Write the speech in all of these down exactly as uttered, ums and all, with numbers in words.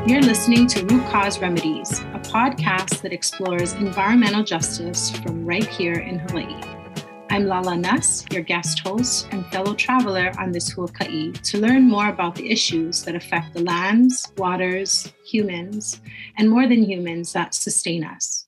You're listening to Root Cause Remedies, a podcast that explores environmental justice from right here in Hawaii. I'm Lala Nuss, your guest host and fellow traveler on this huaka'i to learn more about the issues that affect the lands, waters, humans, and more than humans that sustain us.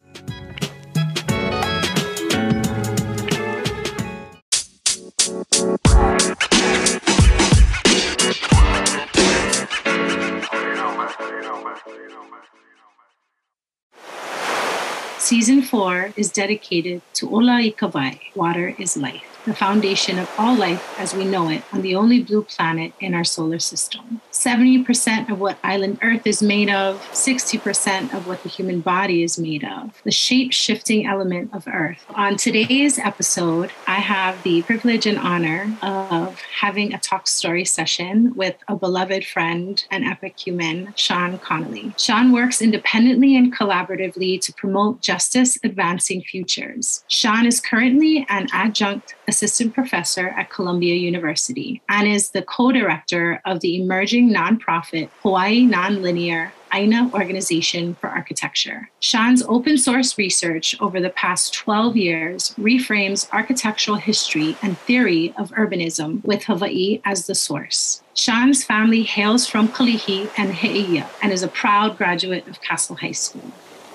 Season four is dedicated to Ola i Kawai, water is life, the foundation of all life as we know it on the only blue planet in our solar system. seventy percent of what island Earth is made of, sixty percent of what the human body is made of, the shape-shifting element of Earth. On today's episode, I have the privilege and honor of having a talk story session with a beloved friend and epic human, Sean Connolly. Sean works independently and collaboratively to promote justice advancing futures. Sean is currently an adjunct assistant professor at Columbia University and is the co-director of the emerging nonprofit Hawaii Nonlinear Aina Organization for Architecture. Sean's open source research over the past twelve years reframes architectural history and theory of urbanism with Hawaii as the source. Sean's family hails from Kalihi and He'eia and is a proud graduate of Castle High School.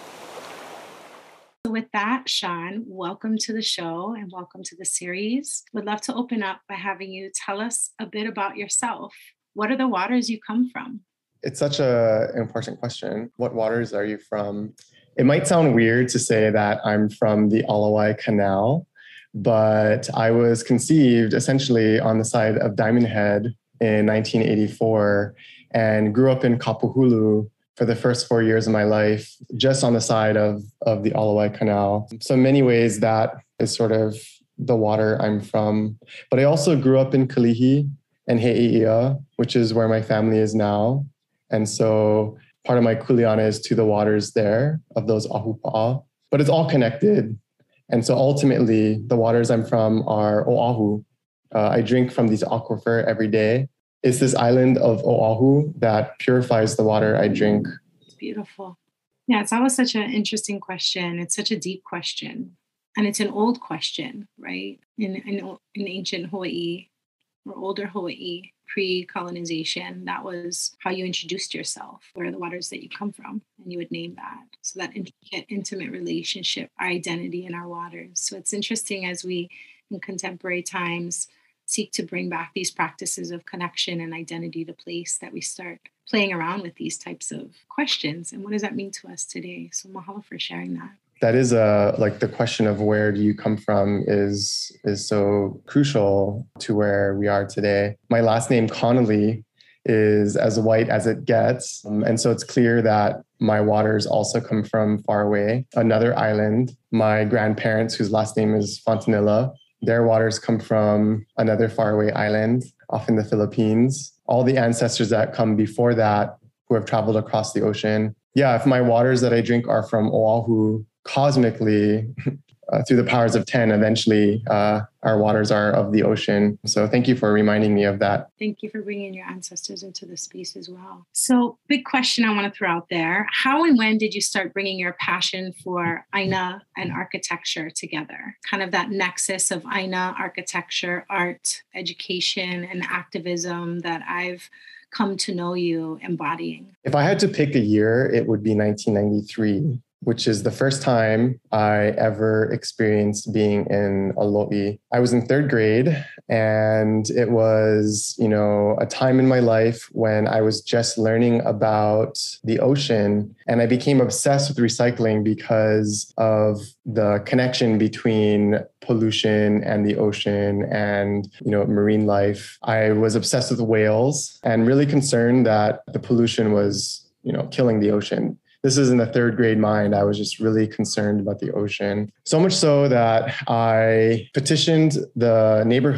So with that, Sean, welcome to the show and welcome to the series. Would love to open up by having you tell us a bit about yourself. What are the waters you come from? It's such an important question. What waters are you from? It might sound weird to say that I'm from the Alawai Canal, but I was conceived essentially on the side of Diamond Head in nineteen eighty-four and grew up in Kapuhulu for the first four years of my life, just on the side of, of the Alawai Canal. So in many ways, that is sort of the water I'm from. But I also grew up in Kalihi and He'eia, which is where my family is now. And so part of my kuleana is to the waters there of those ahupa'a, but it's all connected. And so ultimately, the waters I'm from are Oahu. Uh, I drink from these aquifer every day. It's this island of Oahu that purifies the water I drink. It's beautiful. Yeah, it's always such an interesting question. It's such a deep question. And it's an old question, right? In, in, in ancient Hawaii or older Hawaii, pre-colonization, that was how you introduced yourself, where are the waters that you come from, and you would name that. So that intricate, intimate relationship, our identity in our waters. So it's interesting as we, in contemporary times, seek to bring back these practices of connection and identity to place, that we start playing around with these types of questions. And what does that mean to us today? So mahalo for sharing that. That is a, like the question of where do you come from is, is so crucial to where we are today. My last name, Connolly, is as white as it gets. Um, and so it's clear that my waters also come from far away, another island. My grandparents, whose last name is Fontanilla, their waters come from another faraway island off in the Philippines. All the ancestors that come before that who have traveled across the ocean. Yeah, if my waters that I drink are from Oahu, cosmically, uh, through the powers of ten, eventually uh, our waters are of the ocean. So thank you for reminding me of that. Thank you for bringing your ancestors into the space as well. So big question I want to throw out there. How and when did you start bringing your passion for Aina and architecture together? Kind of that nexus of Aina, architecture, art, education, and activism that I've come to know you embodying. If I had to pick a year, it would be nineteen ninety-three. Which is the first time I ever experienced being in Alo'i. I was in third grade, and it was, you know, a time in my life when I was just learning about the ocean, and I became obsessed with recycling because of the connection between pollution and the ocean and, you know, marine life. I was obsessed with whales and really concerned that the pollution was, you know, killing the ocean. This is in the third grade mind. I was just really concerned about the ocean. So much so that I petitioned the neighborhood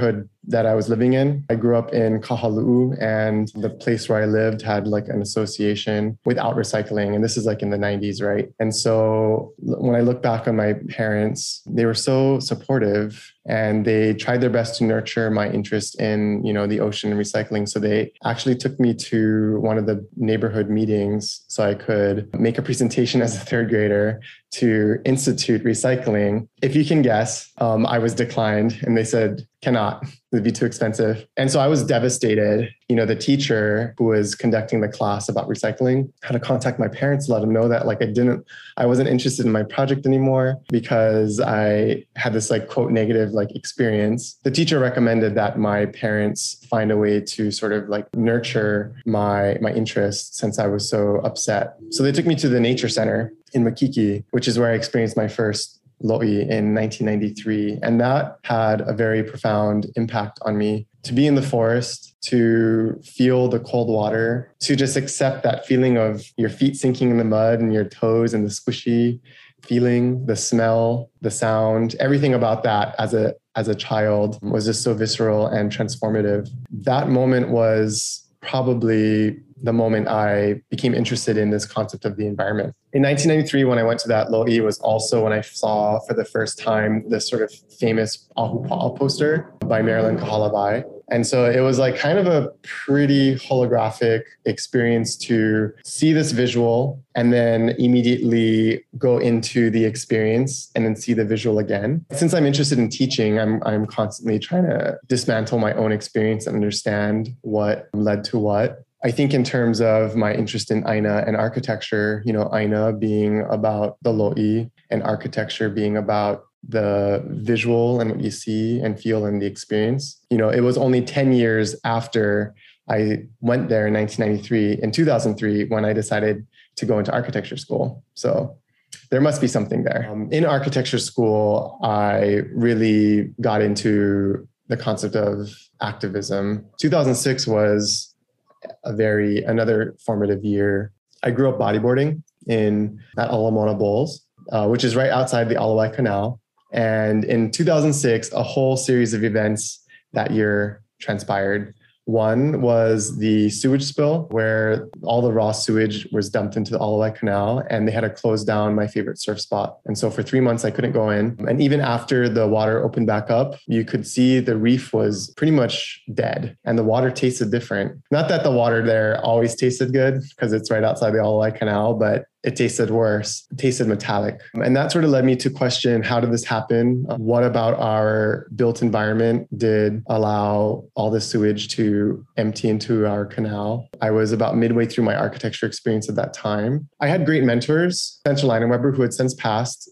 that I was living in. I grew up in Kahalu'u, and the place where I lived had like an association without recycling. And this is like in the nineties, right? And so when I look back on my parents, they were so supportive, and they tried their best to nurture my interest in, you know, the ocean and recycling. So they actually took me to one of the neighborhood meetings so I could make a presentation as a third grader to institute recycling. If you can guess, um, I was declined, and they said, cannot, it'd be too expensive. And so I was devastated. You know, the teacher who was conducting the class about recycling had to contact my parents to let them know that like I didn't, I wasn't interested in my project anymore because I had this like quote negative like experience. The teacher recommended that my parents find a way to sort of like nurture my, my interest since I was so upset. So they took me to the nature center in Makiki, which is where I experienced my first lo'i in nineteen ninety-three. And that had a very profound impact on me. To be in the forest, to feel the cold water, to just accept that feeling of your feet sinking in the mud and your toes and the squishy feeling, the smell, the sound, everything about that as a as a child was just so visceral and transformative. That moment was probably the moment I became interested in this concept of the environment. In nineteen ninety-three, when I went to that lo'i, was also when I saw for the first time this sort of famous Ahupa'a poster by Marilyn Kahalawai. And so it was like kind of a pretty holographic experience to see this visual and then immediately go into the experience and then see the visual again. Since I'm interested in teaching, I'm I'm constantly trying to dismantle my own experience and understand what led to what. I think in terms of my interest in Aina and architecture, you know, Aina being about the lo'i and architecture being about the visual and what you see and feel in the experience. You know, it was only ten years after I went there in nineteen ninety-three, in two thousand three, when I decided to go into architecture school. So there must be something there. Um, in architecture school, I really got into the concept of activism. two thousand six was a very, another formative year. I grew up bodyboarding in at Ala Moana Bowls, uh, which is right outside the Alawai Canal. And in two thousand six, a whole series of events that year transpired. One was the sewage spill, where all the raw sewage was dumped into the Alawai Canal, and they had to close down my favorite surf spot. And so for three months, I couldn't go in. And even after the water opened back up, you could see the reef was pretty much dead, and the water tasted different. Not that the water there always tasted good, because it's right outside the Alawai Canal, but it tasted worse. It tasted metallic. And that sort of led me to question, how did this happen? What about our built environment did allow all the sewage to empty into our canal? I was about midway through my architecture experience at that time. I had great mentors, Central Leinenweber, who had since passed.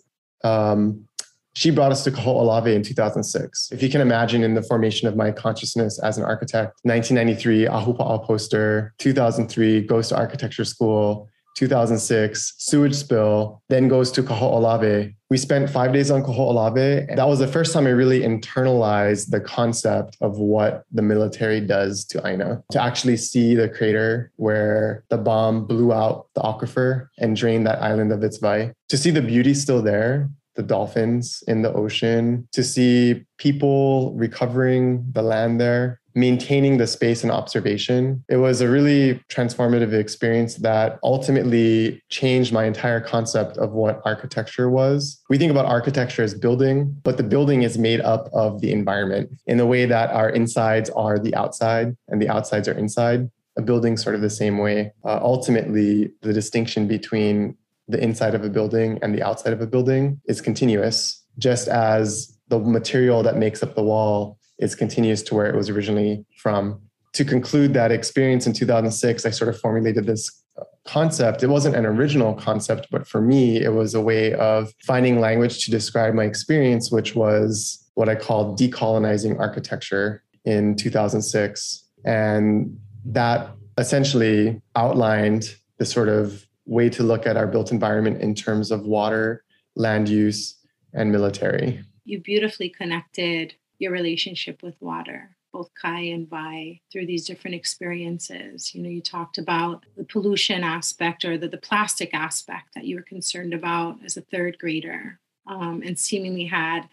Um, she brought us to Kaho'olawe in two thousand six. If you can imagine, in the formation of my consciousness as an architect, nineteen ninety-three, Ahupa'a poster, two thousand three, goes to architecture school, two thousand six, sewage spill, then goes to Kaho'olawe. We spent five days on Kaho'olawe. And that was the first time I really internalized the concept of what the military does to Aina. To actually see the crater where the bomb blew out the aquifer and drained that island of its vai. To see the beauty still there, the dolphins in the ocean, to see people recovering the land there, maintaining the space and observation. It was a really transformative experience that ultimately changed my entire concept of what architecture was. We think about architecture as building, but the building is made up of the environment in the way that our insides are the outside and the outsides are inside. A building sort of the same way. Uh, ultimately, the distinction between the inside of a building and the outside of a building is continuous, just as the material that makes up the wall is continuous to where it was originally from. To conclude that experience in two thousand six, I sort of formulated this concept. It wasn't an original concept, but for me, it was a way of finding language to describe my experience, which was what I called decolonizing architecture in two thousand six. And that essentially outlined the sort of way to look at our built environment in terms of water, land use, and military. You beautifully connected your relationship with water, both Kai and Vai, through these different experiences. You know, you talked about the pollution aspect, or the, the plastic aspect that you were concerned about as a third grader, um, and seemingly had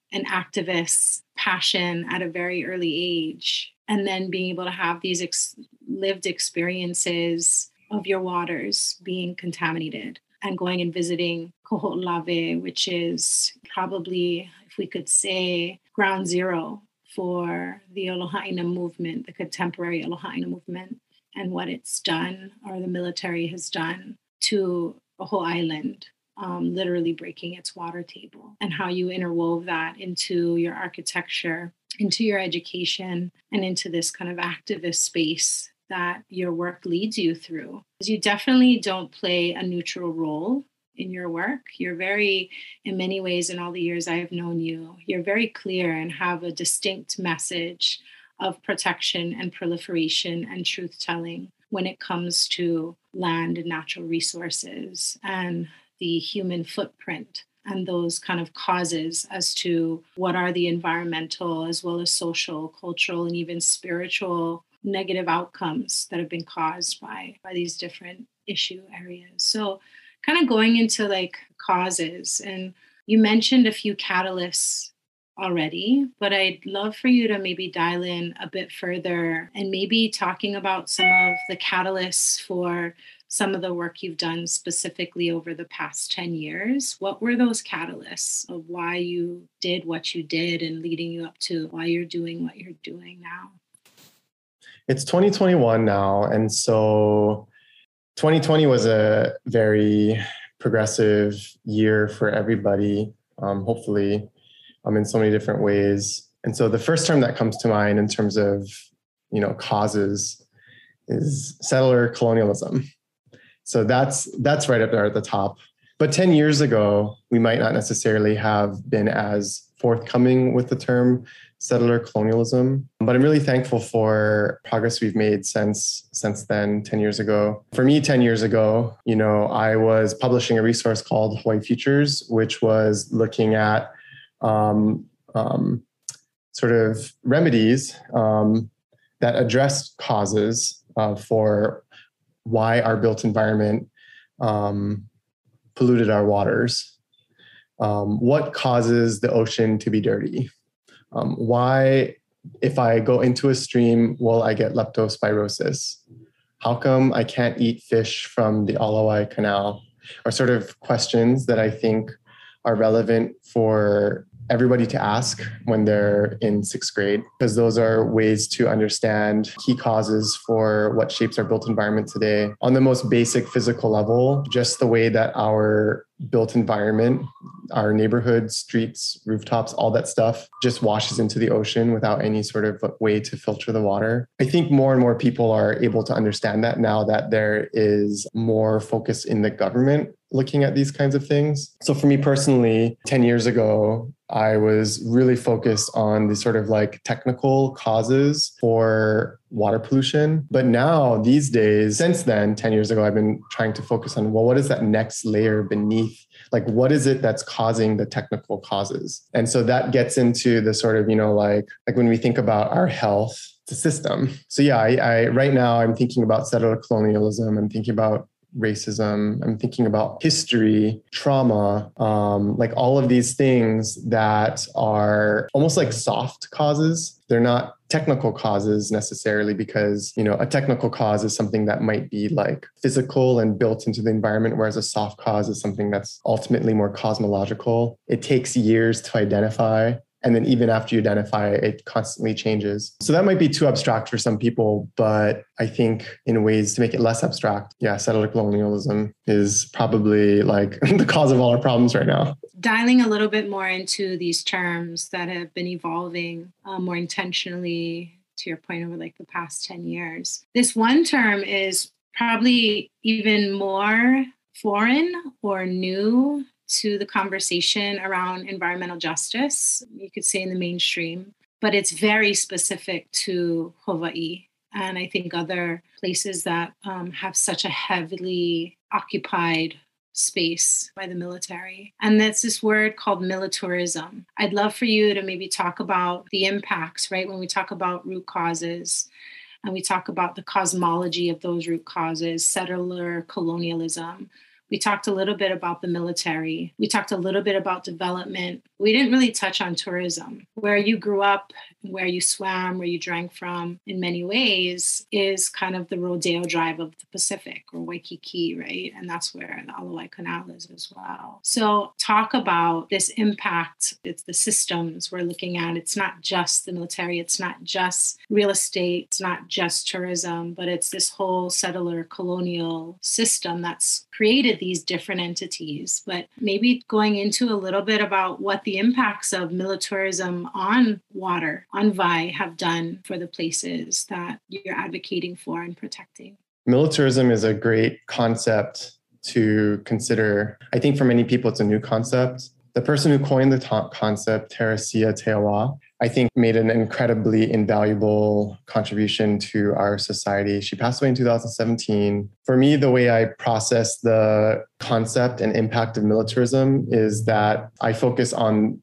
an activist's passion at a very early age, and then being able to have these ex- lived experiences of your waters being contaminated and going and visiting Koho'olawe, which is probably, if we could say, ground zero for the Aloha movement, the contemporary Aloha movement, and what it's done, or the military has done to a whole island, um, literally breaking its water table, and how you interwove that into your architecture, into your education, and into this kind of activist space that your work leads you through. Because you definitely don't play a neutral role in your work. You're very, in many ways, in all the years I've known you, you're very clear and have a distinct message of protection and proliferation and truth-telling when it comes to land and natural resources and the human footprint and those kind of causes as to what are the environmental as well as social, cultural, and even spiritual negative outcomes that have been caused by, by these different issue areas. So kind of going into like causes, and you mentioned a few catalysts already, but I'd love for you to maybe dial in a bit further and maybe talking about some of the catalysts for some of the work you've done specifically over the past ten years. What were those catalysts of why you did what you did and leading you up to why you're doing what you're doing now? It's twenty twenty-one now. And so twenty twenty was a very progressive year for everybody, um, hopefully, um, in so many different ways. And so the first term that comes to mind in terms of, you know, causes is settler colonialism. So that's that's right up there at the top. But ten years ago, we might not necessarily have been as forthcoming with the term settler colonialism. But I'm really thankful for progress we've made since since then, ten years ago. For me, ten years ago, you know, I was publishing a resource called Hawaii Futures, which was looking at um, um, sort of remedies um, that addressed causes uh, for why our built environment um, polluted our waters. Um, what causes the ocean to be dirty? Um, why, if I go into a stream, will I get leptospirosis? How come I can't eat fish from the Alawai Canal? Are sort of questions that I think are relevant for everybody to ask when they're in sixth grade, because those are ways to understand key causes for what shapes our built environment today. On the most basic physical level, just the way that our built environment, our neighborhoods, streets, rooftops, all that stuff just washes into the ocean without any sort of way to filter the water. I think more and more people are able to understand that now that there is more focus in the government looking at these kinds of things. So for me personally, ten years ago, I was really focused on the sort of like technical causes for water pollution. But now these days, since then, ten years ago, I've been trying to focus on, well, what is that next layer beneath? Like, what is it that's causing the technical causes? And so that gets into the sort of, you know, like, like when we think about our health, the system. So yeah, I, I right now I'm thinking about settler colonialism. I'm thinking about racism. I'm thinking about history, trauma, um, like all of these things that are almost like soft causes. They're not technical causes necessarily, because, you know, a technical cause is something that might be like physical and built into the environment, whereas a soft cause is something that's ultimately more cosmological. It takes years to identify. And then even after you identify it, it constantly changes. So that might be too abstract for some people, but I think in ways to make it less abstract, yeah, settler colonialism is probably like the cause of all our problems right now. Dialing a little bit more into these terms that have been evolving uh, more intentionally, to your point, over like the past ten years. This one term is probably even more foreign or new to the conversation around environmental justice, you could say in the mainstream, but it's very specific to Hawaii. And I think other places that um, have such a heavily occupied space by the military. And that's this word called militarism. I'd love for you to maybe talk about the impacts, right? When we talk about root causes and we talk about the cosmology of those root causes, settler colonialism. We talked a little bit about the military. We talked a little bit about development. We didn't really touch on tourism. Where you grew up, where you swam, where you drank from, in many ways, is kind of the Rodeo Drive of the Pacific, or Waikiki, right? And that's where the Alawai Canal is as well. So talk about this impact. It's the systems we're looking at. It's not just the military. It's not just real estate. It's not just tourism, but it's this whole settler colonial system that's created these different entities. But maybe going into a little bit about what the impacts of militarism on water, on V A I, have done for the places that you're advocating for and protecting. Militarism is a great concept to consider. I think for many people, it's a new concept. The person who coined the ta- concept, Teresia Teawa, I think made an incredibly invaluable contribution to our society. She passed away in two thousand seventeen. For me, the way I process the concept and impact of militarism is that I focus on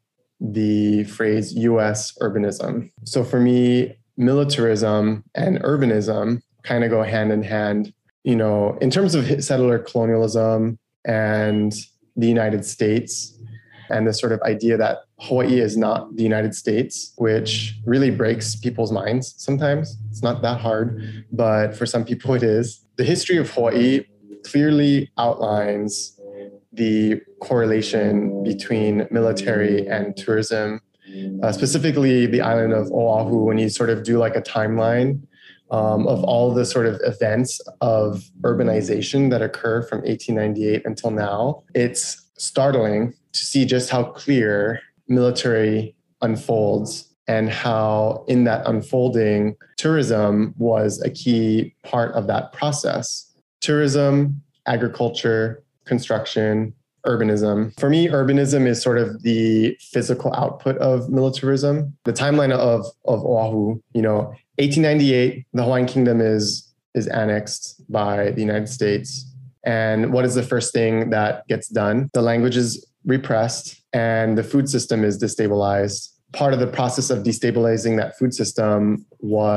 the phrase U S urbanism. So for me, militarism and urbanism kind of go hand in hand. You know, in terms of settler colonialism and the United States, and the sort of idea that Hawaii is not the United States, which really breaks people's minds sometimes. It's not that hard, but for some people it is. The history of Hawaii clearly outlines the correlation between military and tourism, uh, specifically the island of Oahu. When you sort of do like a timeline um, of all the sort of events of urbanization that occur from eighteen ninety-eight until now, it's startling to see just how clear military unfolds and how in that unfolding, tourism was a key part of that process. Tourism, agriculture, construction, urbanism. For me, urbanism is sort of the physical output of militarism. The timeline of, of Oahu, you know, eighteen ninety-eight, the Hawaiian Kingdom is, is annexed by the United States. And what is the first thing that gets done? The language is repressed and the food system is destabilized. Part of the process of destabilizing that food system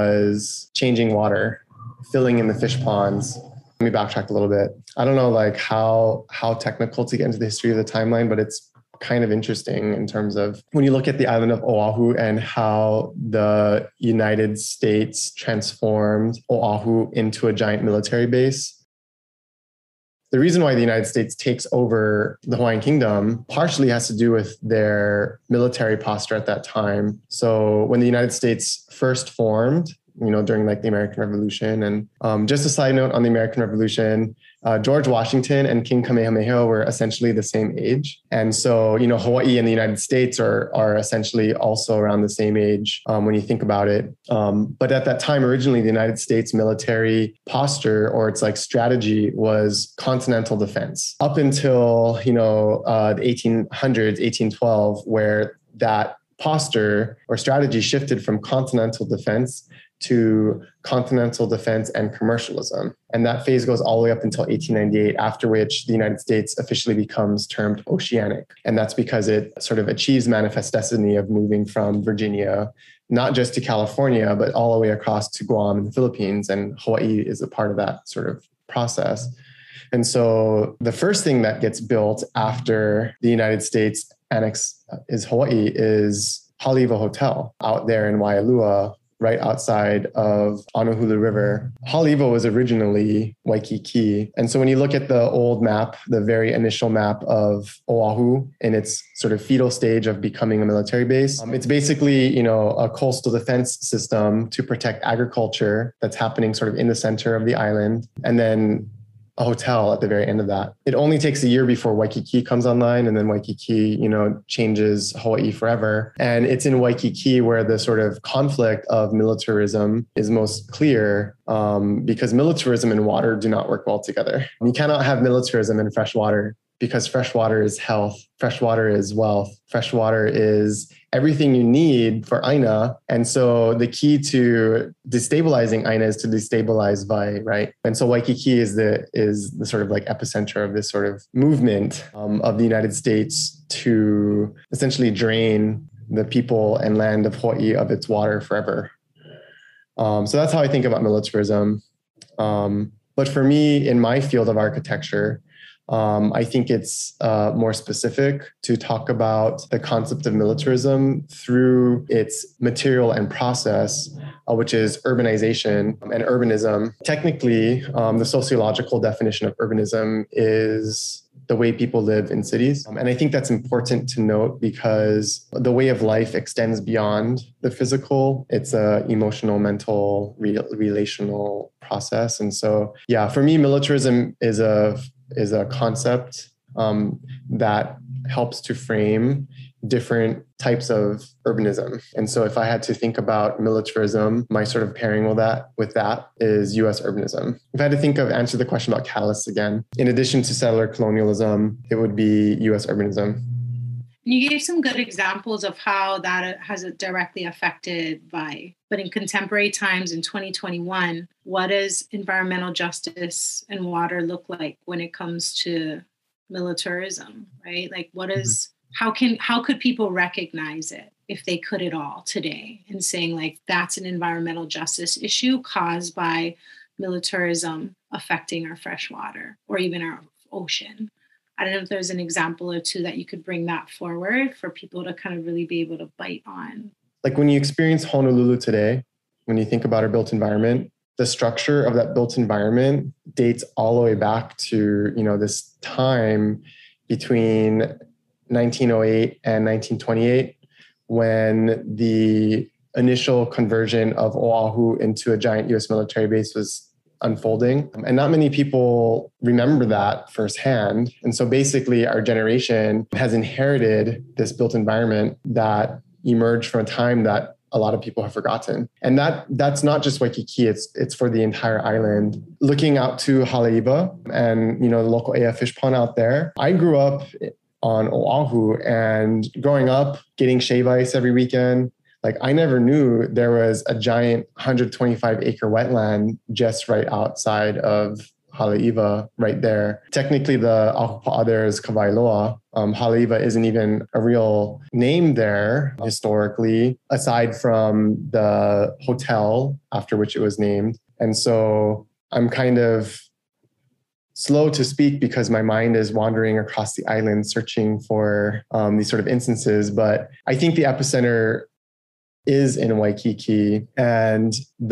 was changing water, filling in the fish ponds. Let me backtrack a little bit. I don't know like how, how technical to get into the history of the timeline, but it's kind of interesting in terms of when you look at the island of Oahu and how the United States transformed Oahu into a giant military base. The reason why the United States takes over the Hawaiian Kingdom partially has to do with their military posture at that time. So when the United States first formed, you know, during like the American Revolution, and um, just a side note on the American Revolution, uh, George Washington and King Kamehameha were essentially the same age. And so, you know, Hawaii and the United States are, are essentially also around the same age um, when you think about it. Um, but at that time, originally, the United States military posture or its like strategy was continental defense up until, you know, uh, the eighteen hundreds, eighteen twelve, where that posture or strategy shifted from continental defense to continental defense and commercialism. And that phase goes all the way up until eighteen ninety-eight, after which the United States officially becomes termed oceanic. And that's because it sort of achieves manifest destiny of moving from Virginia, not just to California, but all the way across to Guam and the Philippines. And Hawaii is a part of that sort of process. And so the first thing that gets built after the United States annex is Hawaii is Haleiwa Hotel out there in Waialua, right outside of Honolulu River. Haleiwa was originally Waikiki. And so when you look at the old map, the very initial map of Oahu in its sort of fetal stage of becoming a military base, um, it's basically, you know, a coastal defense system to protect agriculture that's happening sort of in the center of the island. And then a hotel at the very end of that. It only takes a year before Waikiki comes online, and then Waikiki, you know, changes Hawaii forever. And it's in Waikiki where the sort of conflict of militarism is most clear, um, because militarism and water do not work well together. You cannot have militarism and fresh water, because fresh water is health, fresh water is wealth, fresh water is everything you need for Aina. And so the key to destabilizing Aina is to destabilize Vai, right? And so Waikiki is the is the sort of like epicenter of this sort of movement um, of the United States to essentially drain the people and land of Hawaii of its water forever. Um, so that's how I think about militarism. Um, but for me, in my field of architecture, Um, I think it's uh, more specific to talk about the concept of militarism through its material and process, uh, which is urbanization and urbanism. Technically, um, the sociological definition of urbanism is the way people live in cities. Um, and I think that's important to note because the way of life extends beyond the physical. It's a emotional, mental, re- relational process. And so, yeah, for me, militarism is a is a concept um, that helps to frame different types of urbanism. And so if I had to think about militarism, my sort of pairing with that with that is U S urbanism. If I had to think of answer the question about catalysts again, in addition to settler colonialism, it would be U S urbanism. You gave some good examples of how that has directly affected V I E. But in contemporary times in twenty twenty-one, what does environmental justice and water look like when it comes to militarism, right? Like what is, mm-hmm. how can, how could people recognize it if they could at all today and saying like, that's an environmental justice issue caused by militarism affecting our fresh water or even our ocean? I don't know if there's an example or two that you could bring that forward for people to kind of really be able to bite on. Like when you experience Honolulu today, when you think about our built environment, the structure of that built environment dates all the way back to, you know, this time between nineteen oh eight and nineteen twenty-eight, when the initial conversion of Oahu into a giant U S military base was unfolding. And not many people remember that firsthand. And so basically our generation has inherited this built environment that emerged from a time that a lot of people have forgotten. And that that's not just Waikiki, it's it's for the entire island. Looking out to Haleiwa and, you know, the local A F fish pond out there, I grew up on Oahu, and growing up getting shave ice every weekend, like I never knew there was a giant one hundred twenty-five acre wetland just right outside of Haleiwa right there. Technically the Ahupua'a there is Kawailoa. Um, Haleiwa isn't even a real name there historically, aside from the hotel after which it was named. And so I'm kind of slow to speak because my mind is wandering across the island searching for um, these sort of instances. But I think the epicenter is in Waikiki, and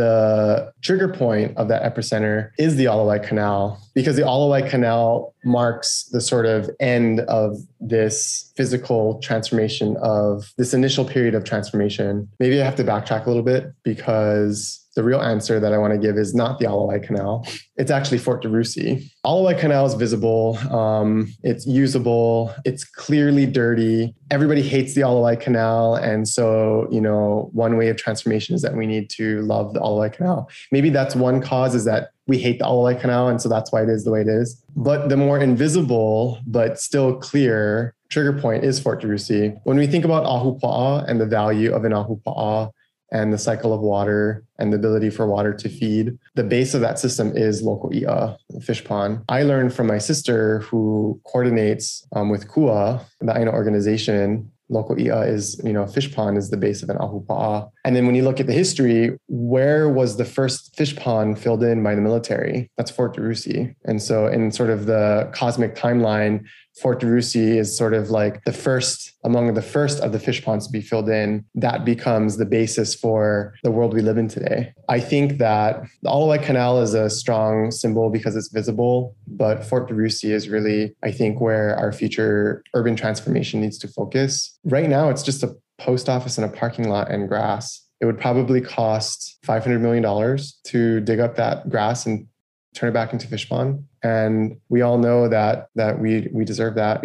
the trigger point of that epicenter is the Alawai Canal, because the Alawai Canal marks the sort of end of this physical transformation, of this initial period of transformation. Maybe I have to backtrack a little bit, because the real answer that I want to give is not the Alawai Canal. It's actually Fort DeRussy. Alawai Canal is visible. Um, it's usable. It's clearly dirty. Everybody hates the Alawai Canal. And so, you know, one way of transformation is that we need to love the Alawai Canal. Maybe that's one cause, is that we hate the Alawai Canal. And so that's why it is the way it is. But the more invisible, but still clear trigger point is Fort DeRussy. When we think about Ahupua'a and the value of an Ahupua'a, and the cycle of water and the ability for water to feed, the base of that system is local i'a, the fish pond. I learned from my sister, who coordinates um, with K U A, the Aina organization. Local i'a is, you know, fish pond is the base of an ahupua'a. And then when you look at the history, where was the first fish pond filled in by the military? That's Fort DeRussy. And so in sort of the cosmic timeline, Fort DeRussy is sort of like the first, among the first of the fish ponds to be filled in. That becomes the basis for the world we live in today. I think that the Alawai Canal is a strong symbol because it's visible, but Fort DeRussy is really, I think, where our future urban transformation needs to focus. Right now, it's just a post office and a parking lot and grass. It would probably cost five hundred million dollars to dig up that grass and turn it back into fish pond. And we all know that that we we deserve that.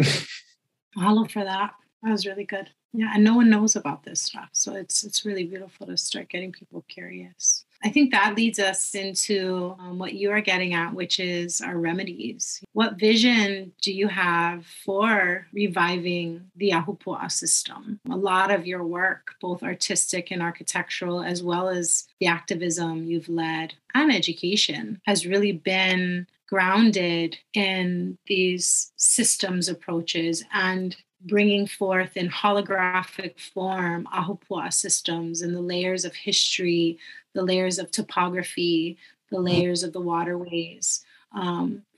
Mahalo for that. That was really good. Yeah, and no one knows about this stuff. So it's it's really beautiful to start getting people curious. I think that leads us into um, what you are getting at, which is our remedies. What vision do you have for reviving the Ahupua'a system? A lot of your work, both artistic and architectural, as well as the activism you've led and education, has really been grounded in these systems approaches and bringing forth in holographic form Ahupua'a systems and the layers of history, the layers of topography, the layers of the waterways, um,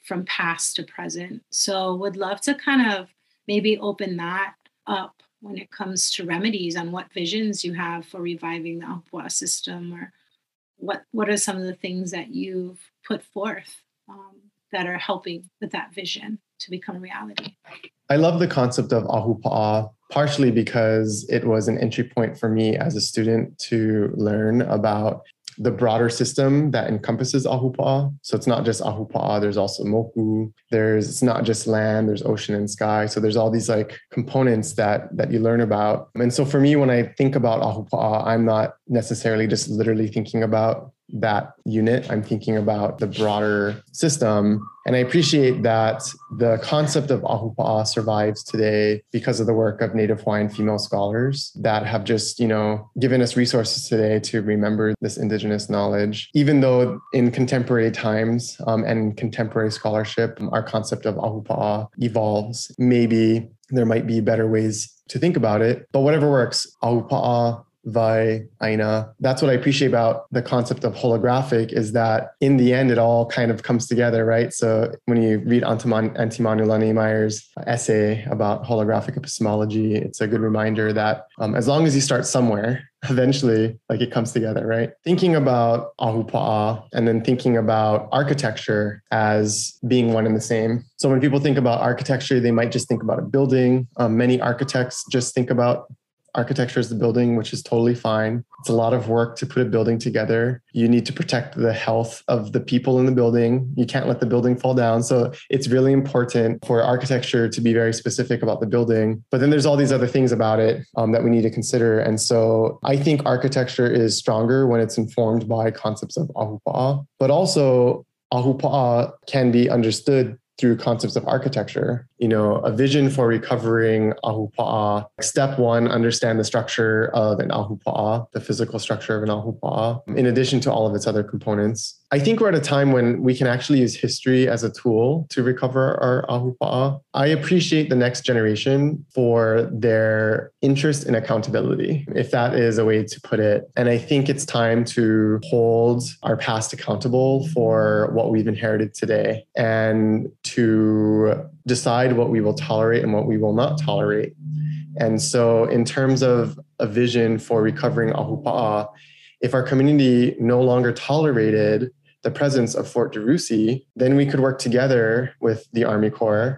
from past to present. So would love to kind of maybe open that up when it comes to remedies on what visions you have for reviving the Ahupua'a system, or what, what are some of the things that you've put forth um, that are helping with that vision to become reality? I love the concept of Ahupua'a, partially because it was an entry point for me as a student to learn about the broader system that encompasses Ahupua'a. So it's not just Ahupua'a, there's also Moku. There's, it's not just land, there's ocean and sky. So there's all these like components that, that you learn about. And so for me, when I think about Ahupua'a, I'm not necessarily just literally thinking about that unit. I'm thinking about the broader system. And I appreciate that the concept of Ahupua'a survives today because of the work of Native Hawaiian female scholars that have just, you know, given us resources today to remember this indigenous knowledge. Even though in contemporary times um, and contemporary scholarship, our concept of Ahupua'a evolves, maybe there might be better ways to think about it. But whatever works, Ahupua'a, Vai, Aina. That's what I appreciate about the concept of holographic, is that in the end, it all kind of comes together, right? So when you read Antiman, Antimanu Lanimeyer's essay about holographic epistemology, it's a good reminder that um, as long as you start somewhere, eventually, like it comes together, right? Thinking about Ahupua'a and then thinking about architecture as being one and the same. So when people think about architecture, they might just think about a building. Um, many architects just think about architecture as the building, which is totally fine. It's a lot of work to put a building together. You need to protect the health of the people in the building. You can't let the building fall down. So it's really important for architecture to be very specific about the building. But then there's all these other things about it um, that we need to consider. And so I think architecture is stronger when it's informed by concepts of Ahupua'a, but also Ahupua'a can be understood through concepts of architecture. You know, a vision for recovering Ahupua'a. Step one, understand the structure of an Ahupua'a, the physical structure of an Ahupua'a, in addition to all of its other components. I think we're at a time when we can actually use history as a tool to recover our Ahupua'a. I appreciate the next generation for their interest in accountability, if that is a way to put it. And I think it's time to hold our past accountable for what we've inherited today and to decide what we will tolerate and what we will not tolerate. And so in terms of a vision for recovering Ahupua'a, if our community no longer tolerated the presence of Fort DeRussy, then we could work together with the Army Corps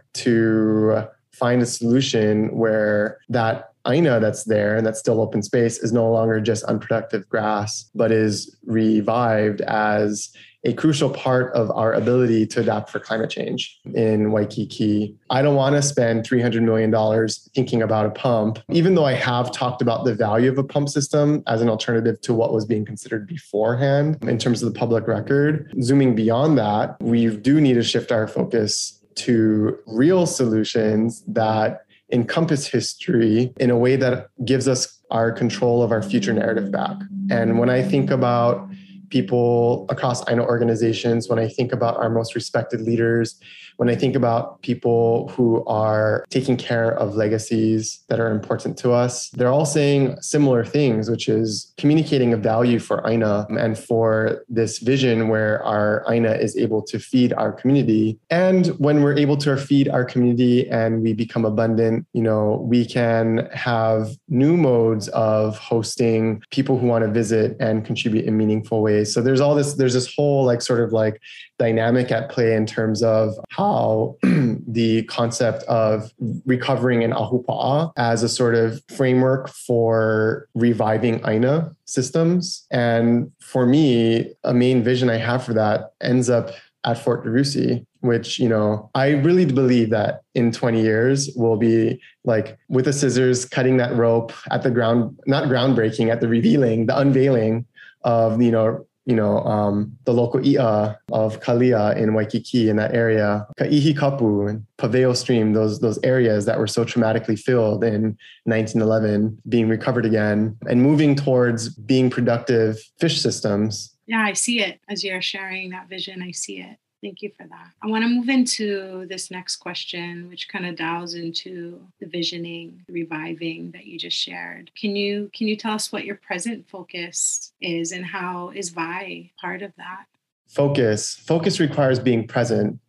to find a solution where that Aina that's there and that's still open space is no longer just unproductive grass, but is revived as a crucial part of our ability to adapt for climate change in Waikiki. I don't want to spend three hundred million dollars thinking about a pump, even though I have talked about the value of a pump system as an alternative to what was being considered beforehand in terms of the public record. Zooming beyond that, we do need to shift our focus to real solutions that encompass history in a way that gives us our control of our future narrative back. And when I think about people across Aina organizations, when I think about our most respected leaders, when I think about people who are taking care of legacies that are important to us, they're all saying similar things, which is communicating a value for Aina and for this vision where our Aina is able to feed our community. And when we're able to feed our community and we become abundant, you know, we can have new modes of hosting people who want to visit and contribute in meaningful ways. So there's all this, there's this whole like sort of like dynamic at play in terms of how the concept of recovering an Ahupua'a as a sort of framework for reviving Aina systems. And for me, a main vision I have for that ends up at Fort DeRussy, which, you know, I really believe that in twenty years, we'll be like with the scissors cutting that rope at the ground, not groundbreaking, at the revealing, the unveiling of, you know, you know, um, the local i'a of Kalia in Waikiki in that area, Ka'ihi Kapu and Paveo Stream, those, those areas that were so traumatically filled in nineteen eleven being recovered again and moving towards being productive fish systems. Yeah, I see it as you're sharing that vision. I see it. Thank you for that. I want to move into this next question, which kind of dials into the visioning, the reviving that you just shared. Can you can you tell us what your present focus is and how is Vai part of that? Focus. Focus requires being present.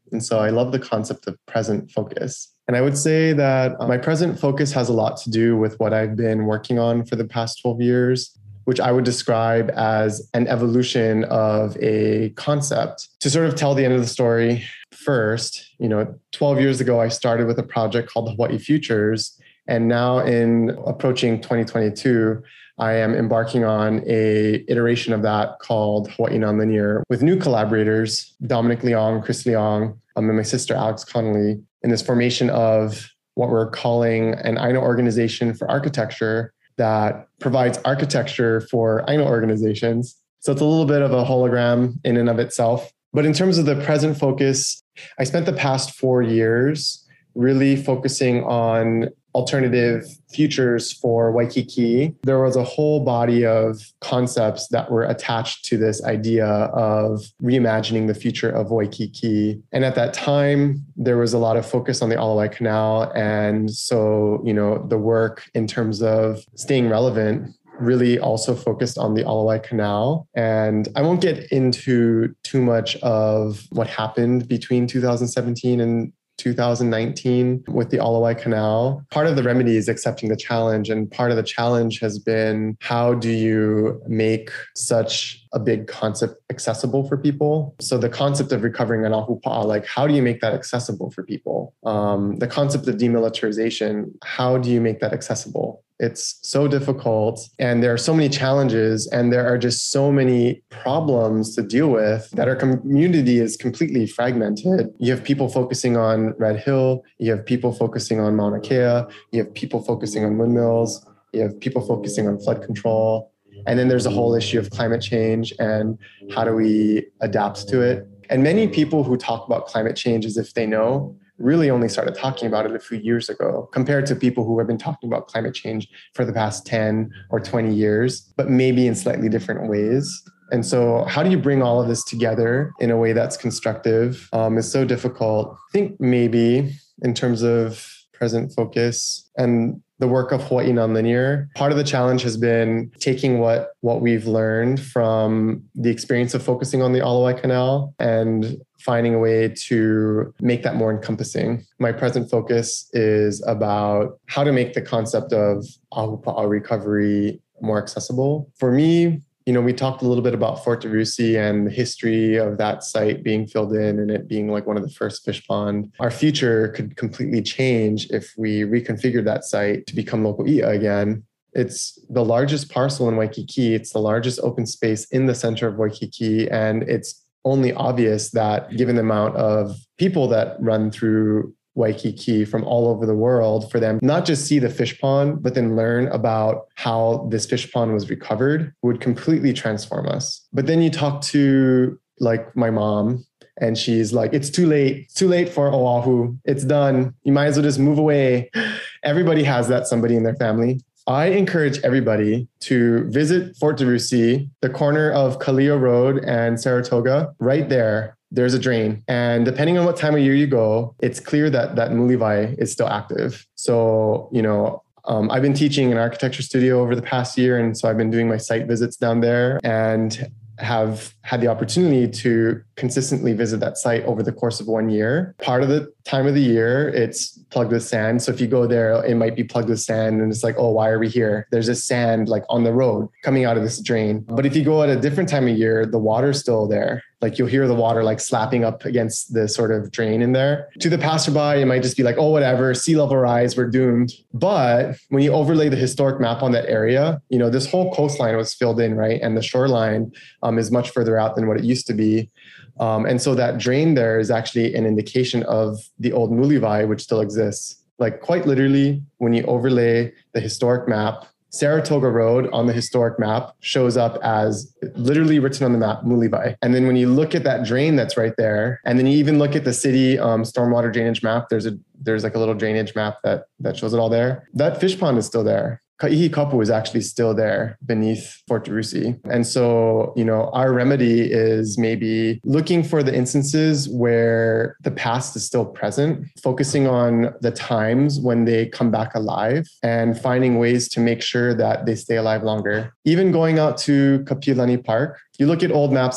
And so I love the concept of present focus. And I would say that my present focus has a lot to do with what I've been working on for the past twelve years, which I would describe as an evolution of a concept. To sort of tell the end of the story first, you know, twelve years ago, I started with a project called Hawaii Futures. And now in approaching twenty twenty-two, I am embarking on a iteration of that called Hawaii Nonlinear with new collaborators, Dominic Leong, Chris Leong, um, and my sister, Alex Connolly, in this formation of what we're calling an Aina organization for architecture that provides architecture for Aina organizations. So it's a little bit of a hologram in and of itself. But in terms of the present focus, I spent the past four years really focusing on alternative futures for Waikiki. There was a whole body of concepts that were attached to this idea of reimagining the future of Waikiki. And at that time, there was a lot of focus on the Alawai Canal. And so, you know, the work in terms of staying relevant really also focused on the Alawai Canal. And I won't get into too much of what happened between two thousand seventeen and two thousand nineteen with the Alawai Canal. Part of the remedy is accepting the challenge. And part of the challenge has been, how do you make such a big concept accessible for people? So the concept of recovering an ahupa'a, like how do you make that accessible for people? Um, the concept of demilitarization, how do you make that accessible? It's so difficult, and there are so many challenges, and there are just so many problems to deal with that our community is completely fragmented. You have people focusing on Red Hill, you have people focusing on Mauna Kea, you have people focusing on windmills, you have people focusing on flood control, and then there's a whole issue of climate change and how do we adapt to it. And many people who talk about climate change as if they know really only started talking about it a few years ago, compared to people who have been talking about climate change for the past ten or twenty years, but maybe in slightly different ways. And so how do you bring all of this together in a way that's constructive um, is so difficult. I think maybe in terms of present focus and the work of Hawaii Nonlinear, part of the challenge has been taking what, what we've learned from the experience of focusing on the Alawai Canal and finding a way to make that more encompassing. My present focus is about how to make the concept of ahupa'a recovery more accessible. For me, you know, we talked a little bit about Fort Tarusi and the history of that site being filled in and it being like one of the first fish pond. Our future could completely change if we reconfigured that site to become local i'a again. It's the largest parcel in Waikiki. It's the largest open space in the center of Waikiki. And it's only obvious that given the amount of people that run through Waikiki from all over the world, for them not just see the fish pond, but then learn about how this fish pond was recovered would completely transform us. But then you talk to like my mom and she's like, it's too late. It's too late for Oahu. It's done. You might as well just move away. Everybody has that somebody in their family. I encourage everybody to visit Fort Tarusi, the corner of Kalio Road and Saratoga, right there. There's a drain. And depending on what time of year you go, it's clear that that mulivai is still active. So, you know, um, I've been teaching an architecture studio over the past year. And so I've been doing my site visits down there and have had the opportunity to consistently visit that site over the course of one year. Part of the time of the year, it's plugged with sand. So if you go there, it might be plugged with sand and it's like, oh, why are we here? There's this sand like on the road coming out of this drain. But if you go at a different time of year, the water's still there. Like you'll hear the water like slapping up against the sort of drain in there. To the passerby, it might just be like, oh, whatever, sea level rise, we're doomed. But when you overlay the historic map on that area, you know, this whole coastline was filled in, right? And the shoreline um, is much further out than what it used to be. Um, and so that drain there is actually an indication of the old mulivai, which still exists. Like quite literally, when you overlay the historic map, Saratoga Road on the historic map shows up as literally written on the map, mulivai. And then when you look at that drain that's right there, and then you even look at the city um, stormwater drainage map, there's a there's like a little drainage map that that shows it all there. That fish pond is still there. Ka'ihi Kapu is actually still there beneath Fort Tarusi. And so, you know, our remedy is maybe looking for the instances where the past is still present, focusing on the times when they come back alive and finding ways to make sure that they stay alive longer. Even going out to Kapiolani Park, you look at old maps of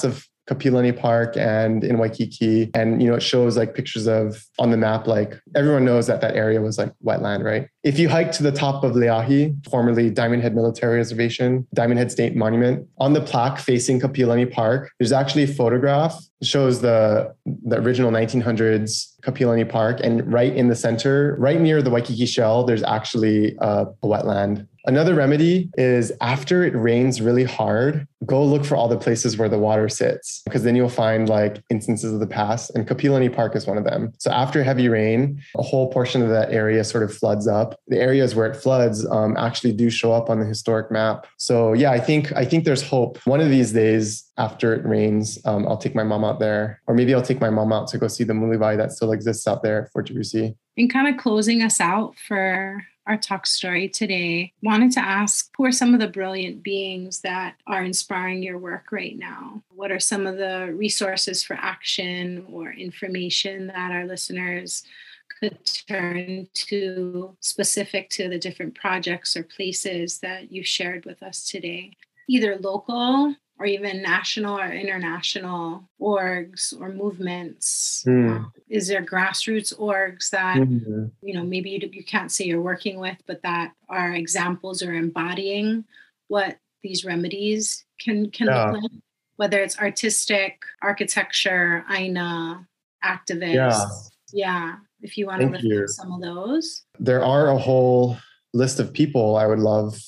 Kapilani Park and in Waikiki. And, you know, it shows like pictures of on the map, like everyone knows that that area was like wetland, right? If you hike to the top of Leahi, formerly Diamond Head Military Reservation, Diamond Head State Monument, on the plaque facing Kapilani Park, there's actually a photograph that shows the, the original nineteen hundreds Kapilani Park. And right in the center, right near the Waikiki Shell, there's actually a, a wetland. Another remedy is after it rains really hard, go look for all the places where the water sits, because then you'll find like instances of the past, and Kapilani Park is one of them. So after heavy rain, a whole portion of that area sort of floods up. The areas where it floods um, actually do show up on the historic map. So yeah, I think I think there's hope. One of these days after it rains, um, I'll take my mom out there, or maybe I'll take my mom out to go see the mulivai that still exists out there at Fort Jabusi. And kind of closing us out for our talk story today, wanted to ask, who are some of the brilliant beings that are inspiring your work right now? What are some of the resources for action or information that our listeners could turn to specific to the different projects or places that you've shared with us today? Either local or even national or international orgs or movements? Mm. Um, is there grassroots orgs that, mm-hmm. you know, maybe you, you can't say you're working with, but that are examples or embodying what these remedies can, can yeah. look like? Whether it's artistic, architecture, Aina, activists. Yeah. yeah. If you want Thank to you. lift up some of those. There are a whole list of people I would love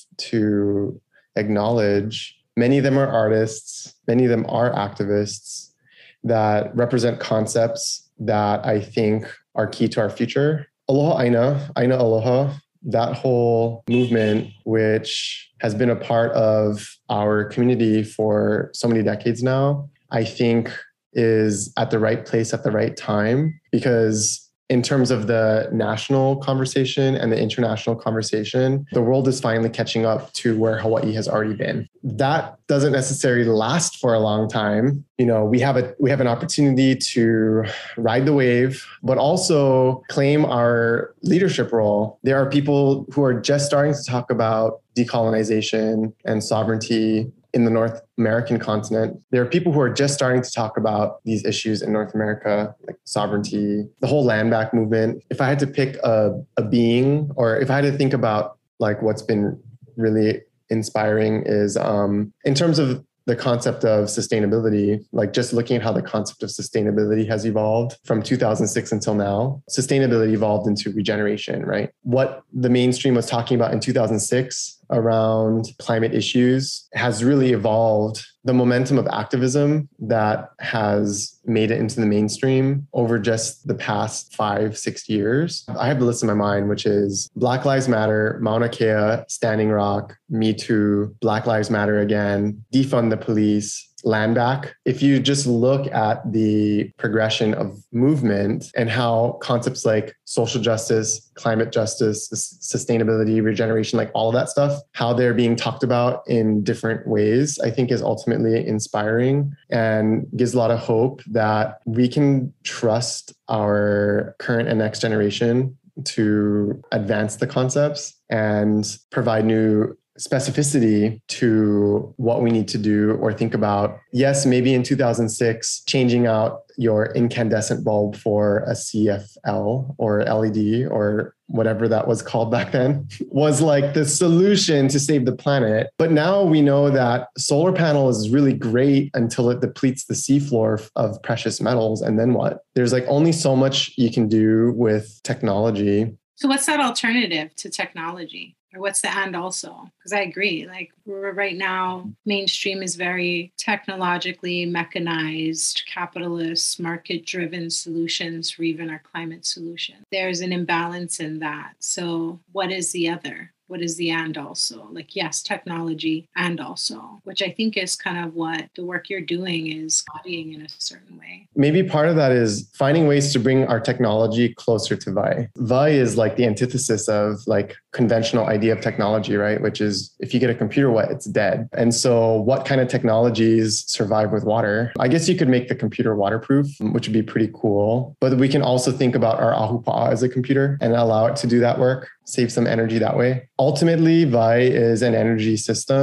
to acknowledge. Many of them are artists, many of them are activists that represent concepts that I think are key to our future. Aloha Aina, Aina Aloha, that whole movement, which has been a part of our community for so many decades now, I think is at the right place at the right time, because in terms of the national conversation and the international conversation, the world is finally catching up to where Hawaii has already been. That doesn't necessarily last for a long time. You know, we have a we have an opportunity to ride the wave, but also claim our leadership role. There are people who are just starting to talk about decolonization and sovereignty in the North American continent. There are people who are just starting to talk about these issues in North America, like sovereignty, the whole land back movement. If I had to pick a, a being, or if I had to think about like what's been really inspiring is um, in terms of the concept of sustainability, like just looking at how the concept of sustainability has evolved from two thousand six until now. Sustainability evolved into regeneration, right? What the mainstream was talking about in two thousand six around climate issues has really evolved. The momentum of activism that has made it into the mainstream over just the past five, six years. I have the list in my mind, which is Black Lives Matter, Mauna Kea, Standing Rock, Me Too, Black Lives Matter Again, Defund the Police, Land Back. If you just look at the progression of movement and how concepts like social justice, climate justice, sustainability, regeneration, like all of that stuff, how they're being talked about in different ways, I think is ultimately inspiring and gives a lot of hope that we can trust our current and next generation to advance the concepts and provide new specificity to what we need to do or think about. Yes, maybe in two thousand six, changing out your incandescent bulb for a C F L or L E D or whatever that was called back then was like the solution to save the planet. But now we know that solar panel is really great until it depletes the seafloor of precious metals. And then what? There's like only so much you can do with technology. So what's that alternative to technology? Or what's the and also? Because I agree, like we're right now, mainstream is very technologically mechanized, capitalist, market-driven solutions for even our climate solution. There's an imbalance in that. So what is the other? What is the and also? Like, yes, technology and also, which I think is kind of what the work you're doing is bodying in a certain way. Maybe part of that is finding ways to bring our technology closer to V A I. V A I is like the antithesis of like conventional idea of technology, right? Which is if you get a computer wet, it's dead. And so what kind of technologies survive with water? I guess you could make the computer waterproof, which would be pretty cool. But we can also think about our ahupa'a as a computer and allow it to do that work, save some energy that way. Ultimately, V A I is an energy system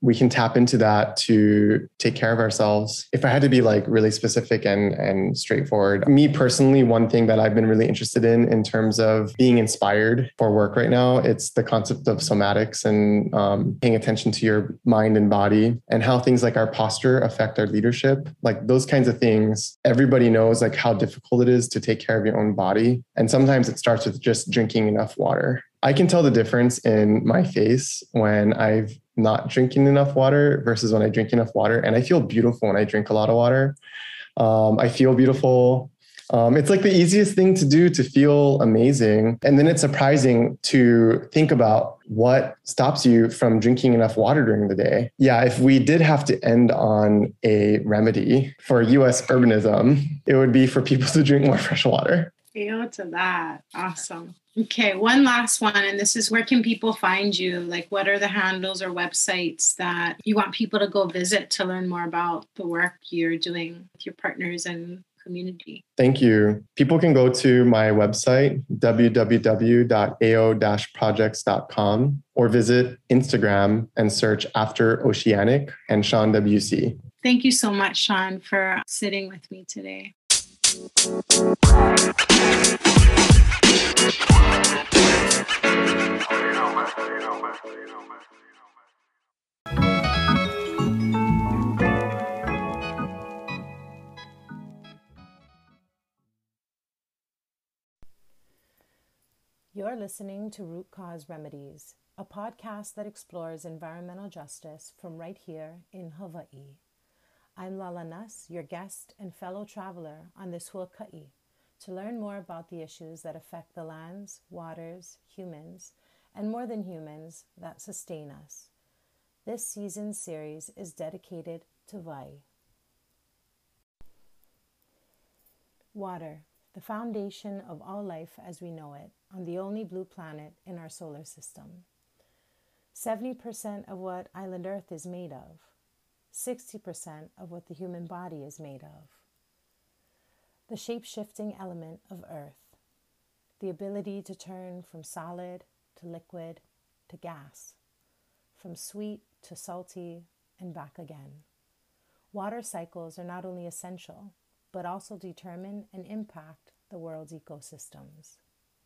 we can tap into that to take care of ourselves. If I had to be like really specific and, and straightforward, me personally, one thing that I've been really interested in in terms of being inspired for work right now, it's the concept of somatics and um, paying attention to your mind and body and how things like our posture affect our leadership. Like those kinds of things, everybody knows like how difficult it is to take care of your own body. And sometimes it starts with just drinking enough water. I can tell the difference in my face when I've not drinking enough water versus when I drink enough water. And I feel beautiful when I drink a lot of water. Um, I feel beautiful. Um, it's like the easiest thing to do to feel amazing. And then it's surprising to think about what stops you from drinking enough water during the day. Yeah, if we did have to end on a remedy for U S urbanism, it would be for people to drink more fresh water. Hail to that. Awesome. Okay, one last one. And this is, where can people find you? Like, what are the handles or websites that you want people to go visit to learn more about the work you're doing with your partners and community? Thank you. People can go to my website, w w w dot a o dash projects dot com, or visit Instagram and search After Oceanic and Sean W C. Thank you so much, Sean, for sitting with me today. You're listening to Root Cause Remedies, a podcast that explores environmental justice from right here in Hawaii. I'm Lala Nuss, your guest and fellow traveler on this huaka'i, to learn more about the issues that affect the lands, waters, humans, and more than humans that sustain us. This season's series is dedicated to Wai. Water, the foundation of all life as we know it, on the only blue planet in our solar system. seventy percent of what island Earth is made of. sixty percent of what the human body is made of. The shape-shifting element of Earth, the ability to turn from solid to liquid to gas, from sweet to salty and back again. Water cycles are not only essential, but also determine and impact the world's ecosystems.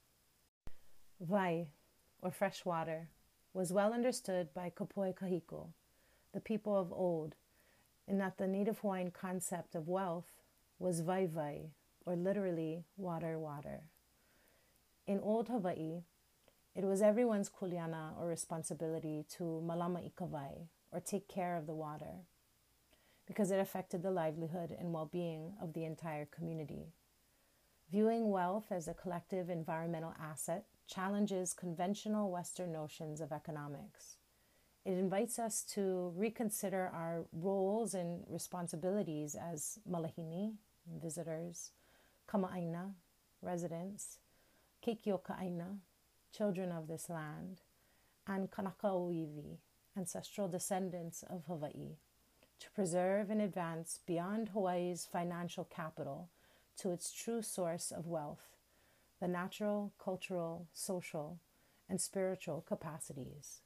Wai, or fresh water, was well understood by Kapoi Kahiko, the people of old, in that the native Hawaiian concept of wealth was vai vai, or literally water, water. In old Hawaii, it was everyone's kuleana or responsibility to malama i ka wai, or take care of the water, because it affected the livelihood and well-being of the entire community. Viewing wealth as a collective environmental asset challenges conventional Western notions of economics. It invites us to reconsider our roles and responsibilities as malahini, visitors, kama'aina, residents, keikiokaina, children of this land, and kanakauiwi, ancestral descendants of Hawaii, to preserve and advance beyond Hawaii's financial capital to its true source of wealth, the natural, cultural, social, and spiritual capacities.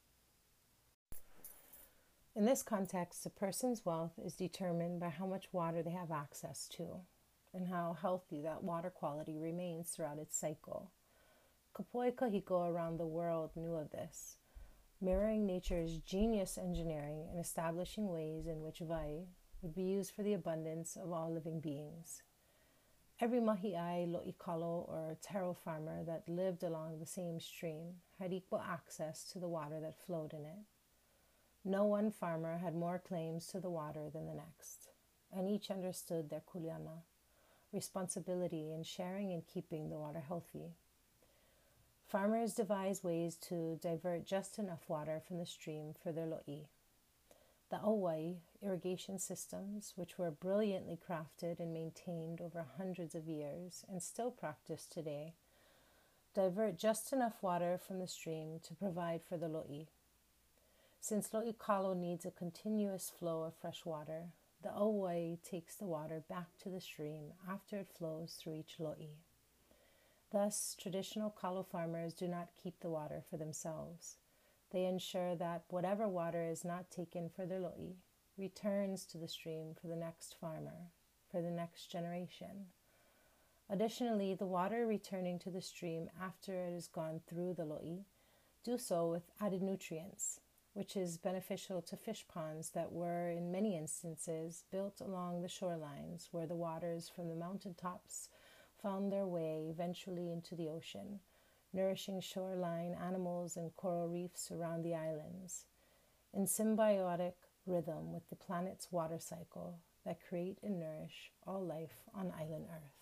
In this context, a person's wealth is determined by how much water they have access to and how healthy that water quality remains throughout its cycle. Kapoi Kahiko around the world knew of this, mirroring nature's genius engineering and establishing ways in which Wai would be used for the abundance of all living beings. Every mahi'ai, lo'ikalo, or taro farmer that lived along the same stream had equal access to the water that flowed in it. No one farmer had more claims to the water than the next, and each understood their kuleana, responsibility in sharing and keeping the water healthy. Farmers devised ways to divert just enough water from the stream for their lo'i. The auwai, irrigation systems, which were brilliantly crafted and maintained over hundreds of years and still practiced today, divert just enough water from the stream to provide for the lo'i. Since lo'ikalo needs a continuous flow of fresh water, the auwai takes the water back to the stream after it flows through each lo'i. Thus, traditional kalo farmers do not keep the water for themselves. They ensure that whatever water is not taken for their lo'i returns to the stream for the next farmer, for the next generation. Additionally, the water returning to the stream after it has gone through the lo'i do so with added nutrients, which is beneficial to fish ponds that were, in many instances, built along the shorelines where the waters from the mountaintops found their way eventually into the ocean, nourishing shoreline animals and coral reefs around the islands, in symbiotic rhythm with the planet's water cycle that create and nourish all life on island Earth.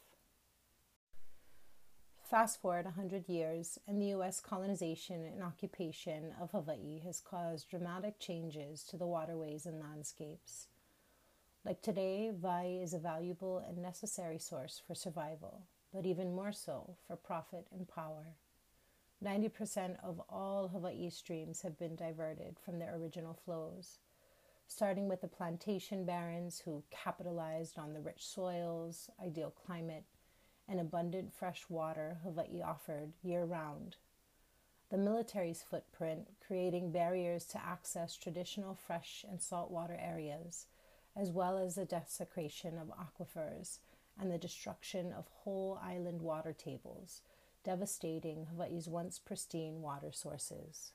Fast forward one hundred years, and the U S colonization and occupation of Hawaii has caused dramatic changes to the waterways and landscapes. Like today, wai is a valuable and necessary source for survival, but even more so for profit and power. ninety percent of all Hawaii streams have been diverted from their original flows, starting with the plantation barons who capitalized on the rich soils, ideal climate, and abundant fresh water Hawaii offered year-round. The military's footprint, creating barriers to access traditional fresh and saltwater areas, as well as the desecration of aquifers and the destruction of whole island water tables, devastating Hawaii's once pristine water sources.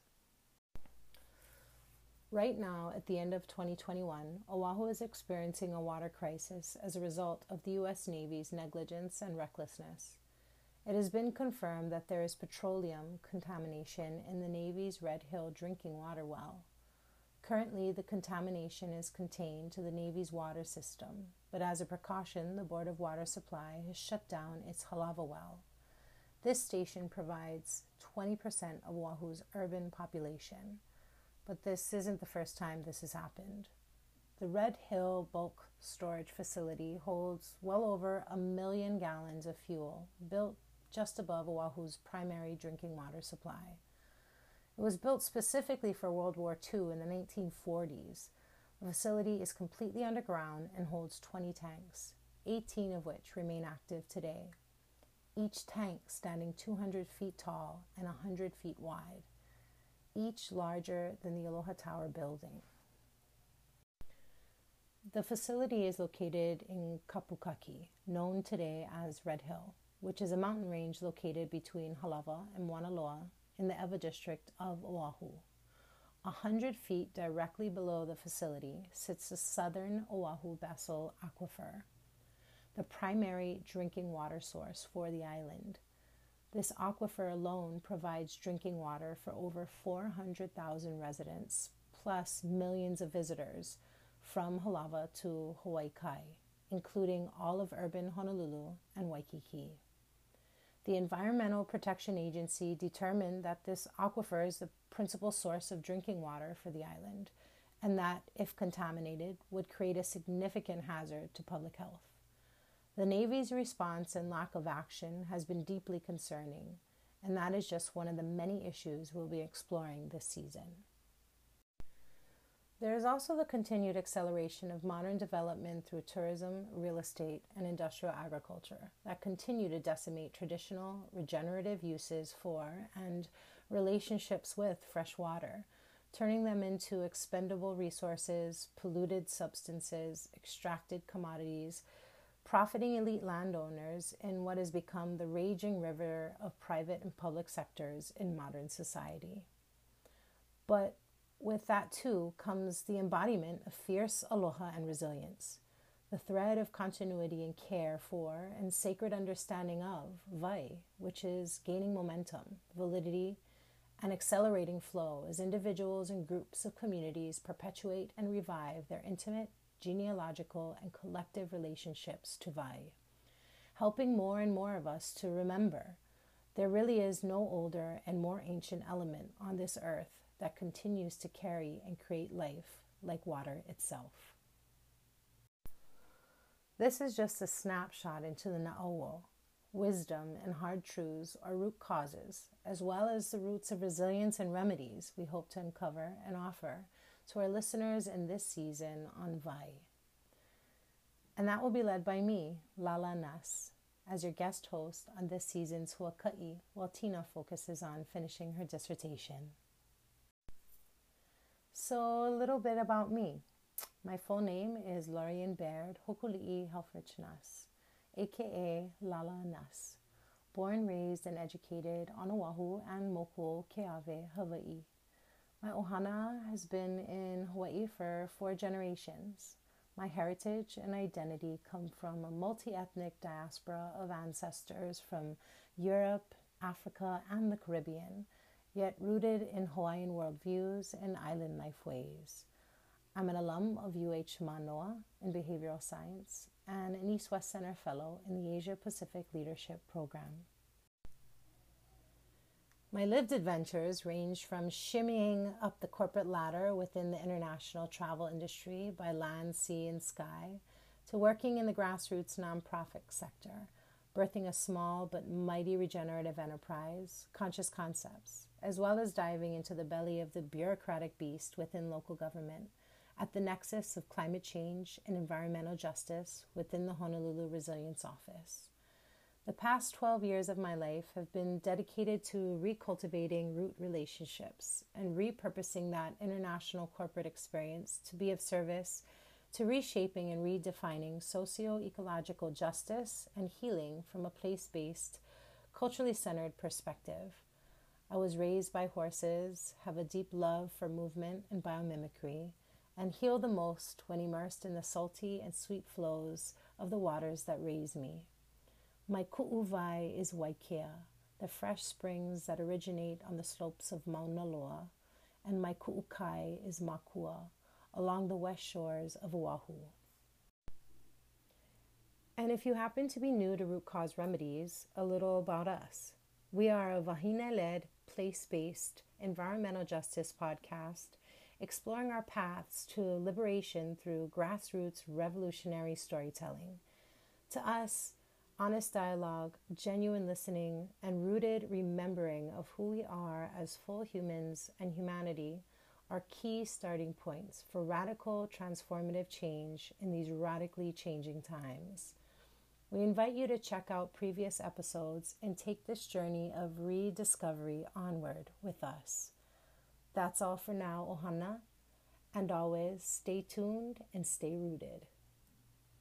Right now, at the end of twenty twenty-one, Oahu is experiencing a water crisis as a result of the U S Navy's negligence and recklessness. It has been confirmed that there is petroleum contamination in the Navy's Red Hill drinking water well. Currently, the contamination is contained to the Navy's water system, but as a precaution, the Board of Water Supply has shut down its Halawa well. This station provides twenty percent of Oahu's urban population. But this isn't the first time this has happened. The Red Hill bulk storage facility holds well over a million gallons of fuel, built just above Oahu's primary drinking water supply. It was built specifically for World War Two in the nineteen forties. The facility is completely underground and holds twenty tanks, eighteen of which remain active today, each tank standing two hundred feet tall and one hundred feet wide, each larger than the Aloha Tower building. The facility is located in Kapukaki, known today as Red Hill, which is a mountain range located between Halawa and Wanaloa in the Ewa district of Oahu. A hundred feet directly below the facility sits the southern Oahu Basal Aquifer, the primary drinking water source for the island. This aquifer alone provides drinking water for over four hundred thousand residents, plus millions of visitors from Halawa to Hawaii Kai, including all of urban Honolulu and Waikiki. The Environmental Protection Agency determined that this aquifer is the principal source of drinking water for the island, and that, if contaminated, would create a significant hazard to public health. The Navy's response and lack of action has been deeply concerning, and that is just one of the many issues we'll be exploring this season. There is also the continued acceleration of modern development through tourism, real estate, and industrial agriculture that continue to decimate traditional regenerative uses for and relationships with fresh water, turning them into expendable resources, polluted substances, extracted commodities, profiting elite landowners in what has become the raging river of private and public sectors in modern society. But with that too comes the embodiment of fierce aloha and resilience, the thread of continuity and care for and sacred understanding of wai, which is gaining momentum, validity, and accelerating flow as individuals and groups of communities perpetuate and revive their intimate, genealogical, and collective relationships to wai, helping more and more of us to remember there really is no older and more ancient element on this earth that continues to carry and create life like water itself. This is just a snapshot into the na'auo, wisdom and hard truths or root causes, as well as the roots of resilience and remedies we hope to uncover and offer to our listeners in this season on wai. And that will be led by me, Lala Nas, as your guest host on this season's Huaka'i, while Tina focuses on finishing her dissertation. So a little bit about me. My full name is Lorian Baird Hokuli'i Helfrich Nuss, aka Lala Nuss. Born, raised, and educated on Oahu and Moku Keawe, Hawaii. My ohana has been in Hawaii for four generations. My heritage and identity come from a multi-ethnic diaspora of ancestors from Europe, Africa, and the Caribbean, yet rooted in Hawaiian worldviews and island life ways. I'm an alum of U H Manoa in behavioral science and an East West Center Fellow in the Asia Pacific Leadership Program. My lived adventures range from shimmying up the corporate ladder within the international travel industry by land, sea, and sky, to working in the grassroots nonprofit sector, birthing a small but mighty regenerative enterprise, Conscious Concepts, as well as diving into the belly of the bureaucratic beast within local government, at the nexus of climate change and environmental justice within the Honolulu Resilience Office. The past twelve years of my life have been dedicated to recultivating root relationships and repurposing that international corporate experience to be of service to reshaping and redefining socio-ecological justice and healing from a place-based, culturally centered perspective. I was raised by horses, have a deep love for movement and biomimicry, and heal the most when immersed in the salty and sweet flows of the waters that raise me. My ku'uwai is Waikea, the fresh springs that originate on the slopes of Mauna Loa, and my ku'ukai is Makua, along the west shores of Oahu. And if you happen to be new to Root Cause Remedies, a little about us. We are a wahine-led, place-based environmental justice podcast exploring our paths to liberation through grassroots revolutionary storytelling. To us, honest dialogue, genuine listening, and rooted remembering of who we are as full humans and humanity are key starting points for radical transformative change in these radically changing times. We invite you to check out previous episodes and take this journey of rediscovery onward with us. That's all for now, ohana, and always stay tuned and stay rooted.